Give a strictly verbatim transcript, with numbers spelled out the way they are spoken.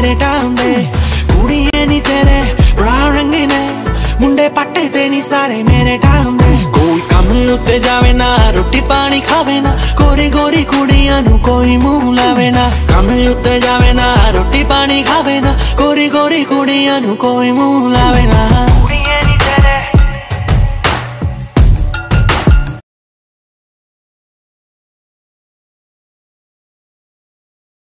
मेरे टाइम दे कुड़िए नी तेरे ब्राउन रंगे ने मुंडे पट्टे ते नी सारे मेरे टाइम दे कोई कम उत्ते जावे ना रोटी पानी खावे ना गोरी गोरी कुड़ियां नू कोई मुंह लावे ना कम उत्ते जावे ना रोटी पानी खावे ना गोरी गोरी कुड़ियां नू कोई मुंह लावे ना।